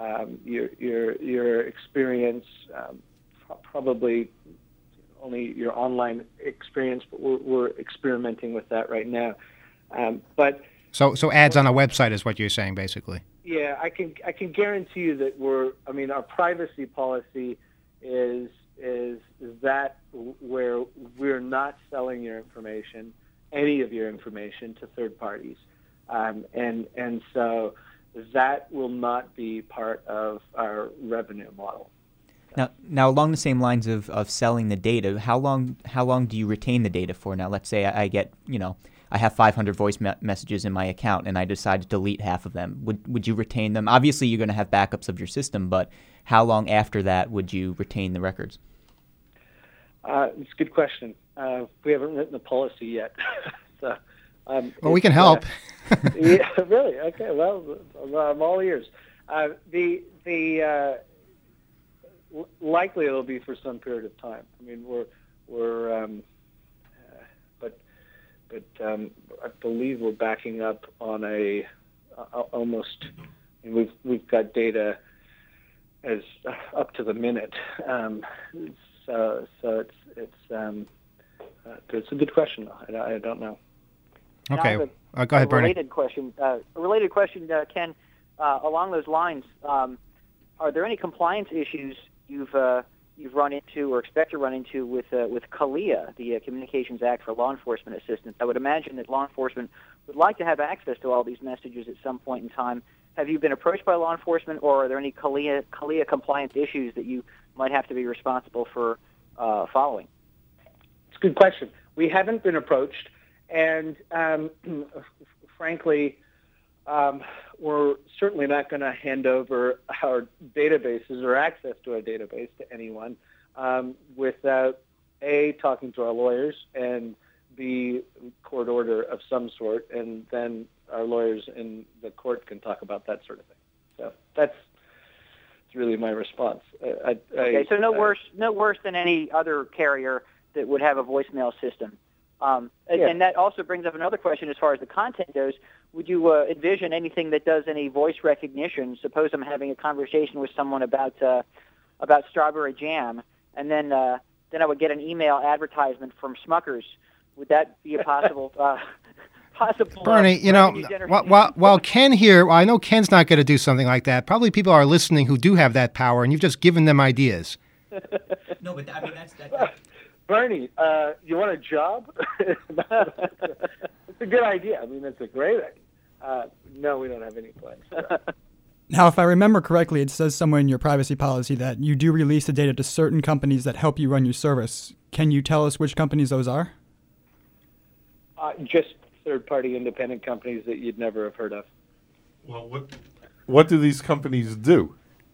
your experience, probably only your online experience, but we're experimenting with that right now. But
so ads on a website is what you're saying, basically.
Yeah, I can guarantee you that our privacy policy is that where we're not selling your information, any of your information, to third parties, and so that will not be part of our revenue model.
Now, along the same lines of selling the data, how long do you retain the data for? Now, let's say I get, I have 500 voice messages in my account, and I decide to delete half of them. Would you retain them? Obviously, you're going to have backups of your system, but how long after that would you retain the records?
It's a good question. We haven't written the policy yet, so.
Well, we can help.
Yeah, really? Okay. Well, I'm all ears. Likely it'll be for some period of time. I mean, but I believe we're backing up on almost. And we've got data as up to the minute. So it's a good question. I don't know.
Okay.
Go
ahead, Bernie.
A related question, Ken. Along those lines, are there any compliance issues you've run into or expect to run into with CALEA, the Communications Act for Law Enforcement Assistance? I would imagine that law enforcement would like to have access to all these messages at some point in time. Have you been approached by law enforcement, or are there any CALEA compliance issues that you might have to be responsible for following?
It's a good question. We haven't been approached. And frankly, we're certainly not going to hand over our databases or access to our database to anyone without, A, talking to our lawyers, and B, court order of some sort, and then our lawyers in the court can talk about that sort of thing. So that's really my response.
Okay, so no worse than any other carrier that would have a voicemail system. And that also brings up another question as far as the content goes. Would you envision anything that does any voice recognition? Suppose I'm having a conversation with someone about strawberry jam, and then I would get an email advertisement from Smuckers. Would that be a possible
Bernie, while Ken here, I know Ken's not going to do something like that. Probably people are listening who do have that power, and you've just given them ideas.
No, but I mean that's.
Bernie, you want a job? It's a good idea. I mean, it's a great idea. No, we don't have any plans.
Now, if I remember correctly, it says somewhere in your privacy policy that you do release the data to certain companies that help you run your service. Can you tell us which companies those are?
Just third-party independent companies that you'd never have heard of.
Well, what do these companies do?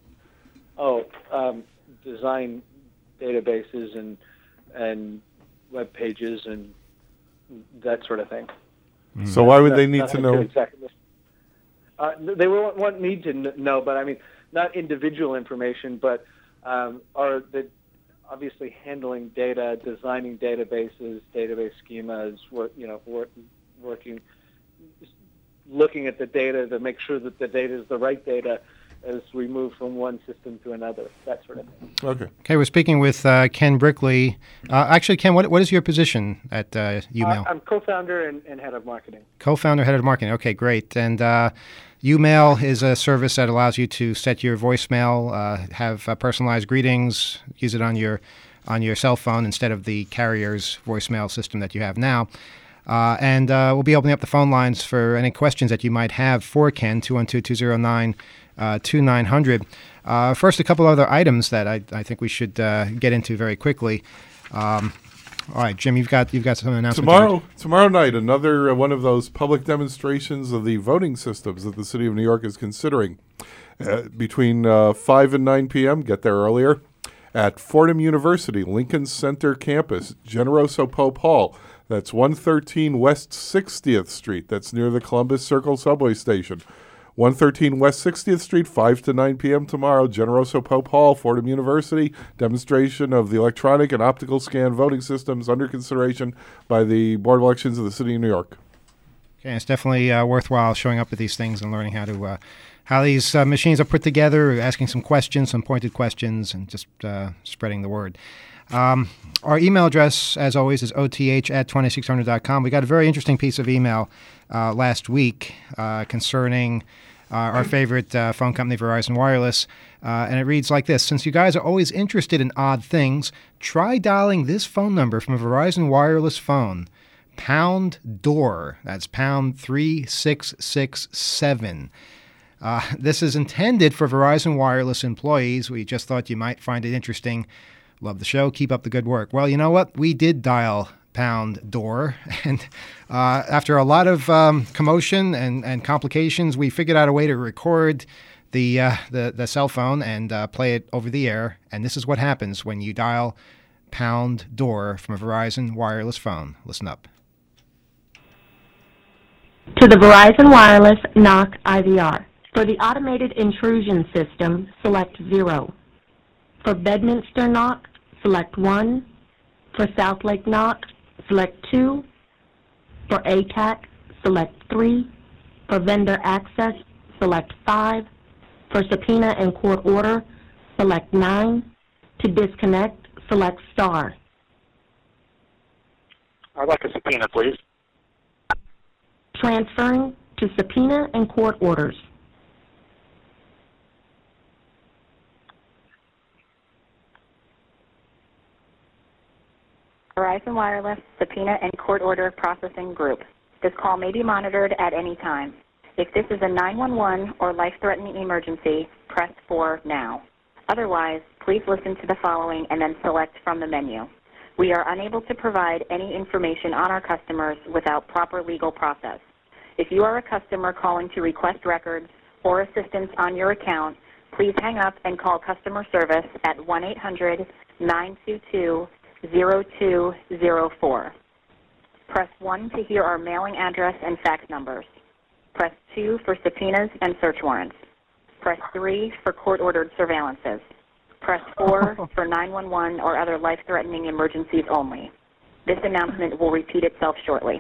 Design databases and web pages and that sort of thing.
So why would they need to know?
Exactly. They won't need to know, but I mean, not individual information, but obviously handling data, designing databases, database schemas, working, looking at the data to make sure that the data is the right data as we move from one system to another, that sort of thing.
Okay, we're speaking with Ken Brickley. Actually, Ken, what is your position at UMail?
I'm co-founder and head of marketing.
Co-founder, head of marketing. Okay, great. And UMail is a service that allows you to set your voicemail, have personalized greetings, use it on your cell phone instead of the carrier's voicemail system that you have now. And we'll be opening up the phone lines for any questions that you might have for Ken, 212-209-2900. First, a couple other items that I think we should get into very quickly. All right, Jim, you've got some announcements.
Tomorrow night, another one of those public demonstrations of the voting systems that the City of New York is considering. Between 5 and 9 p.m., get there earlier, at Fordham University, Lincoln Center campus, Generoso Pope Hall. That's 113 West 60th Street. That's near the Columbus Circle subway station. 113 West 60th Street, 5 to 9 p.m. tomorrow, Generoso Pope Hall, Fordham University, demonstration of the electronic and optical scan voting systems under consideration by the Board of Elections of the City of New York.
Okay, it's definitely worthwhile showing up at these things and learning how these machines are put together, asking some questions, some pointed questions, and just spreading the word. Our email address, as always, is oth@2600.com. We got a very interesting piece of email last week concerning our favorite phone company, Verizon Wireless, and it reads like this. Since you guys are always interested in odd things, try dialing this phone number from a Verizon Wireless phone, #door. That's #3667. This is intended for Verizon Wireless employees. We just thought you might find it interesting. Love the show. Keep up the good work. Well, you know what? We did dial #door, and after a lot of commotion and complications, we figured out a way to record the cell phone and play it over the air. And this is what happens when you dial #door from a Verizon Wireless phone. Listen up.
To the Verizon Wireless NOC IVR. For the automated intrusion system, select 0. For Bedminster NOC, select 1. For Southlake NOC, select 2. For ATAC, select 3. For vendor access, select 5. For subpoena and court order, select 9. To disconnect, select star.
I'd like a subpoena, please.
Transferring to subpoena and court orders.
Verizon Wireless Subpoena and Court Order Processing Group. This call may be monitored at any time. If this is a 911 or life-threatening emergency, press 4 now. Otherwise, please listen to the following and then select from the menu. We are unable to provide any information on our customers without proper legal process. If you are a customer calling to request records or assistance on your account, please hang up and call customer service at 1-800-922-0204. Press 1 to hear our mailing address and fax numbers. Press 2 for subpoenas and search warrants. Press 3 for court-ordered surveillances. Press 4 for 911 or other life-threatening emergencies only. This announcement will repeat itself shortly.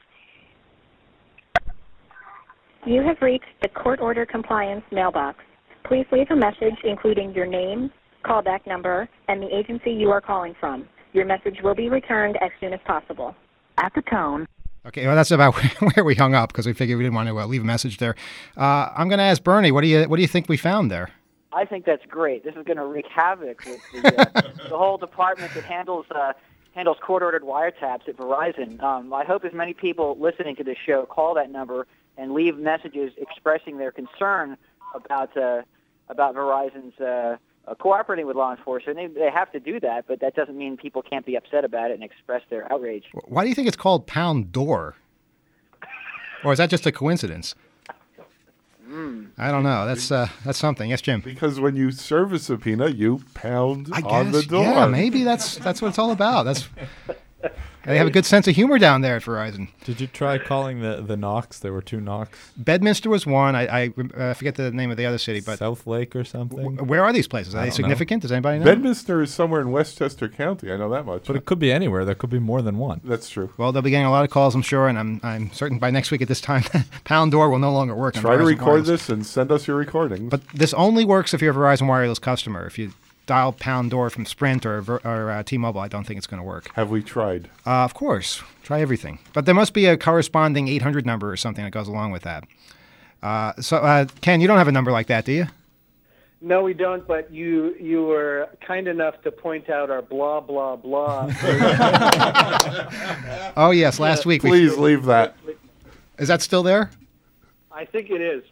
You have reached the Court Order Compliance mailbox. Please leave a message including your name, callback number, and the agency you are calling from. Your message will be returned as soon as possible. At the tone.
Okay, well, that's about where we hung up because we figured we didn't want to leave a message there. I'm going to ask Bernie, what do you think we found there?
I think that's great. This is going to wreak havoc with the whole department that handles court-ordered wiretaps at Verizon. I hope as many people listening to this show call that number and leave messages expressing their concern about Verizon's cooperating with law enforcement. They have to do that, but that doesn't mean people can't be upset about it and express their outrage.
Why do you think it's called #door? Or is that just a coincidence? I don't know. That's something. Yes, Jim.
Because when you serve a subpoena, you pound on the door.
Yeah, maybe that's what it's all about. They have a good sense of humor down there at Verizon.
Did you try calling the Knocks? There were 2 Knocks.
Bedminster was one. I forget the name of the other city, but
South Lake or something.
Where are these places? Are they significant? Does anybody know?
Bedminster is somewhere in Westchester County. I know that much.
But it could be anywhere. There could be more than one.
That's true.
Well, they'll be getting a lot of calls, I'm sure, and I'm certain by next week at this time, Pound Door will no longer work.
Try to record this and send us your recordings.
But this only works if you're a Verizon Wireless customer. If you dial Pound Door from Sprint or T-Mobile, I don't think it's going to work.
Have we tried?
Of course. Try everything. But there must be a corresponding 800 number or something that goes along with that. So, Ken, you don't have a number like that, do you?
No, we don't, but you were kind enough to point out our blah, blah, blah.
Oh, yes, last week.
Please leave that.
Is that still there?
I think it is.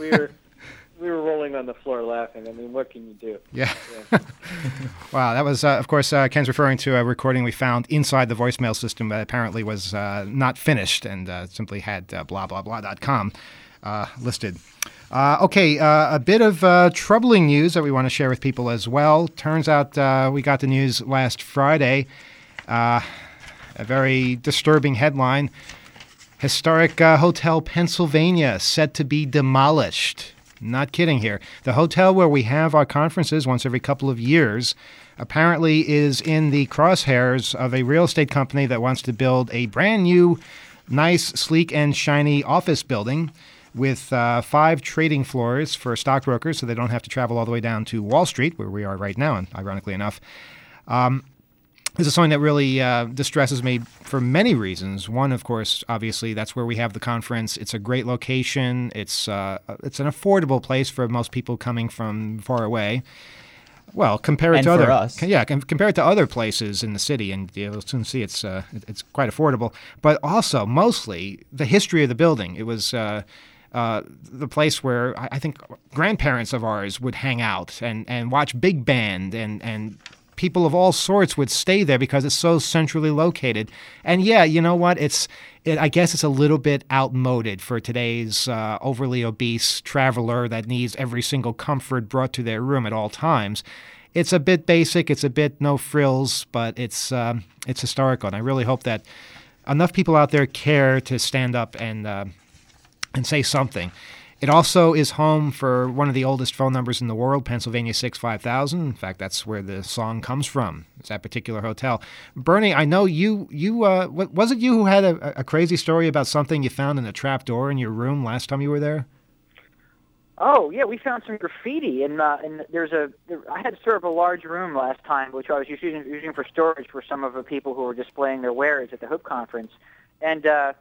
We were rolling on the floor laughing. I mean, what can you do?
Yeah. Wow, that was, of course, Ken's referring to a recording we found inside the voicemail system that apparently was not finished and simply had blahblahblah.com listed. Okay, a bit of troubling news that we want to share with people as well. Turns out we got the news last Friday. A very disturbing headline. Historic Hotel Pennsylvania set to be demolished. Not kidding here. The hotel where we have our conferences once every couple of years apparently is in the crosshairs of a real estate company that wants to build a brand new, nice, sleek, and shiny office building with 5 trading floors for stockbrokers so they don't have to travel all the way down to Wall Street, where we are right now, and ironically enough. This is something that really distresses me for many reasons. One, of course, obviously, that's where we have the conference. It's a great location. It's an affordable place for most people coming from far away. Well, compare it
and
to
for
other
us.
compare it to other places in the city, and you'll soon see it's quite affordable. But also, mostly, the history of the building. It was the place where I think grandparents of ours would hang out and watch big band and people of all sorts would stay there because it's so centrally located. And yeah, you know what? I guess it's a little bit outmoded for today's overly obese traveler that needs every single comfort brought to their room at all times. It's a bit basic. It's a bit no frills, but it's historical. And I really hope that enough people out there care to stand up and say something. It also is home for one of the oldest phone numbers in the world, Pennsylvania 65000. In fact, that's where the song comes from. It's that particular hotel. Bernie, I know you was it you who had a crazy story about something you found in a trap door in your room last time you were there?
Oh yeah, we found some graffiti, and I had sort of a large room last time, which I was using for storage for some of the people who were displaying their wares at the Hope Conference, and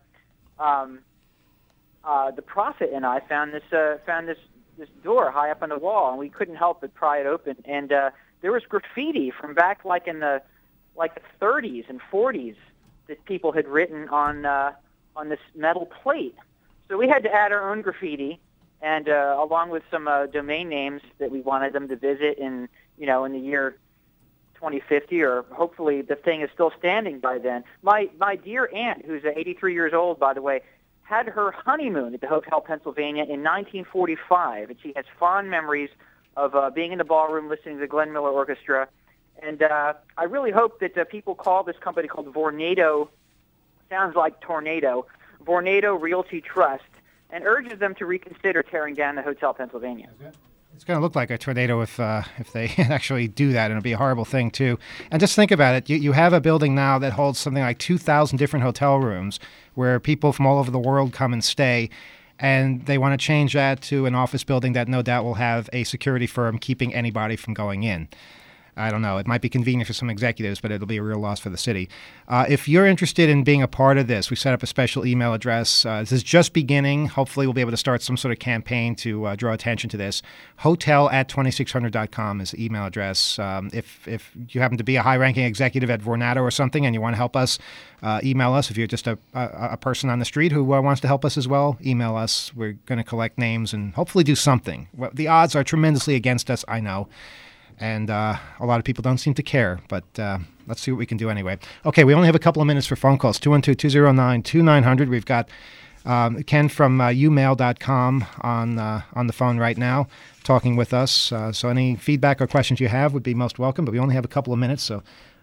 the Prophet and I found this door high up on the wall, and we couldn't help but pry it open. And there was graffiti from back in the 30s and 40s that people had written on this metal plate. So we had to add our own graffiti, and along with some domain names that we wanted them to visit in the year 2050, or hopefully the thing is still standing by then. My dear aunt, who's 83 years old, by the way, had her honeymoon at the Hotel Pennsylvania in 1945, and she has fond memories of being in the ballroom listening to the Glenn Miller Orchestra. And I really hope that people call this company called Vornado, sounds like tornado, Vornado Realty Trust, and urges them to reconsider tearing down the Hotel Pennsylvania.
It's going to look like a tornado if they actually do that, and it'll be a horrible thing, too. And just think about it. You have a building now that holds something like 2,000 different hotel rooms where people from all over the world come and stay, and they want to change that to an office building that no doubt will have a security firm keeping anybody from going in. I don't know. It might be convenient for some executives, but it'll be a real loss for the city. If you're interested in being a part of this, we set up a special email address. This is just beginning. Hopefully, we'll be able to start some sort of campaign to draw attention to this. hotel@2600.com is the email address. If you happen to be a high-ranking executive at Vornado or something and you want to help us, email us. If you're just a person on the street who wants to help us as well, email us. We're going to collect names and hopefully do something. Well, the odds are tremendously against us, I know. And a lot of people don't seem to care, but let's see what we can do anyway. Okay, we only have a couple of minutes for phone calls, 212-209-2900. We've got Ken from umail.com on the phone right now talking with us. So any feedback or questions you have would be most welcome, but we only have a couple of minutes, so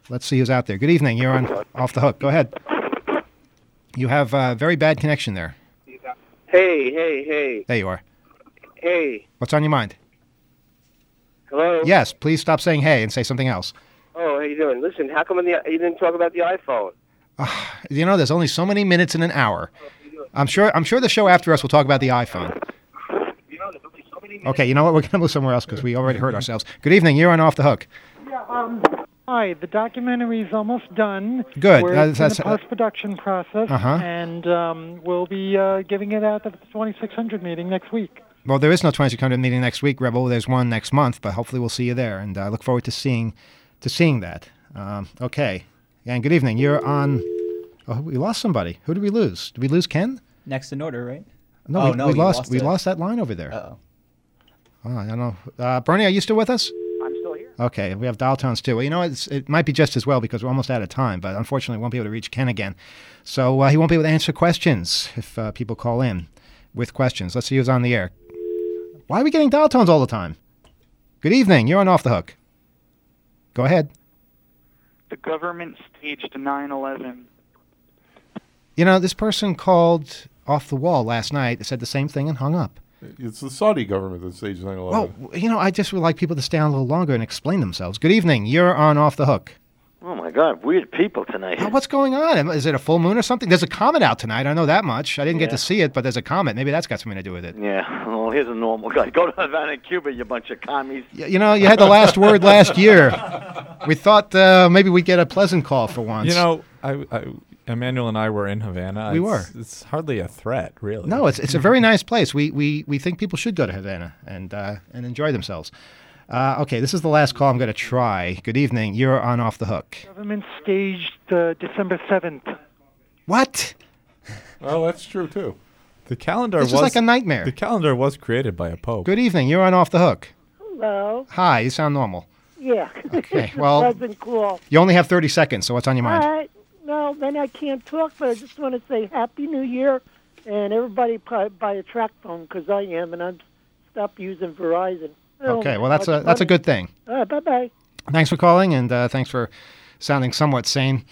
Let's see who's out there. Good evening. You're on Off the Hook. Go ahead. You have a very bad connection there.
Hey.
There you are.
Hey.
What's on your mind?
Hello?
Yes, please stop saying hey and say something else.
Oh, how you doing? Listen, how come you didn't talk about the iPhone?
There's only so many minutes in an hour. I'm sure the show after us will talk about the iPhone. Okay, you know what? We're going to move somewhere else because we already heard ourselves. Good evening. You're on Off the Hook.
Hi, the documentary is almost done.
Good.
We're in the post-production process, and we'll be giving it out at the 2600 meeting next week.
Well, there is no 2600 meeting next week, Rebel. There's one next month, but hopefully we'll see you there, and I look forward to seeing that. Okay. And good evening. You're on... Oh, we lost somebody. Who did we lose? Did we lose Ken?
Next in order, right?
No, we lost that line over there.
Uh-oh.
Oh, I don't know. Bernie, are you still with us?
I'm still here.
Okay, we have dial tones too. Well, you know, it might be just as well because we're almost out of time, but unfortunately we won't be able to reach Ken again. So he won't be able to answer questions if people call in with questions. Let's see who's on the air. Why are we getting dial tones all the time? Good evening. You're on Off the Hook. Go ahead.
The government staged 9/11.
You know, this person called Off the Wall last night. They said the same thing and hung up.
It's the Saudi government that staged 9/11.
Well, you know, I just would like people to stay on a little longer and explain themselves. Good evening. You're on Off the Hook.
Oh, my God. Weird people tonight.
What's going on? Is it a full moon or something? There's a comet out tonight. I know that much. I didn't get to see it, but there's a comet. Maybe that's got something to do with it.
Yeah. Well, here's a normal guy. Go to Havana, Cuba, you bunch of commies.
You know, you had the last word last year. We thought maybe we'd get a pleasant call for once.
You know, Emmanuel and I were in Havana.
We were.
It's hardly a threat, really.
No, it's a very nice place. We think people should go to Havana and enjoy themselves. Okay, this is the last call I'm going to try. Good evening. You're on Off the Hook.
Government staged December 7th.
What?
Well, that's true, too.
The calendar
This is like a nightmare.
The calendar was created by a pope.
Good evening. You're on Off the Hook.
Hello.
Hi, you sound normal.
Yeah.
Okay, well,
Pleasant call.
you only have 30 seconds, so what's on your mind?
All right. Well, then I can't talk, but I just want to say Happy New Year, and everybody buy a track phone because I am, and I've stopped using Verizon.
Okay, well, that's a good thing.
All right, bye-bye.
Thanks for calling, and thanks for sounding somewhat sane.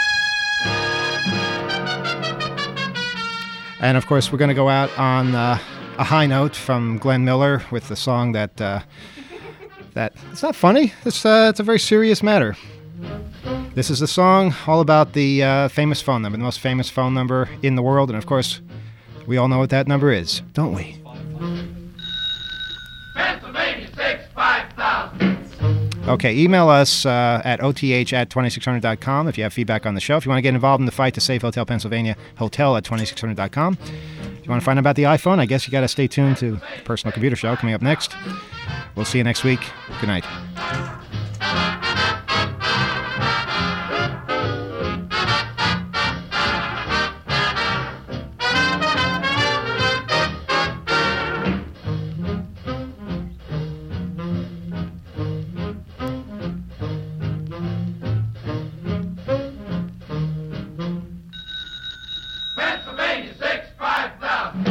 And, of course, we're going to go out on a high note from Glenn Miller with the song that it's not funny. It's a very serious matter. This is the song all about the famous phone number, the most famous phone number in the world. And, of course, we all know what that number is, don't we?
Pennsylvania 65000.
Okay, email us at oth@2600.com if you have feedback on the show. If you want to get involved in the fight to save Hotel Pennsylvania, hotel@2600.com. If you want to find out about the iPhone, I guess you got to stay tuned to the Personal Computer Show coming up next. We'll see you next week. Good night.
Pennsylvania 65000.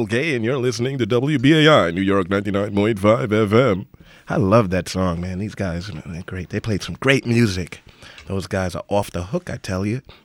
Michael Gay, and you're listening to WBAI, New York 99.5 FM. I love that song, man. These guys, man, they're great. They played some great music. Those guys are off the hook, I tell you.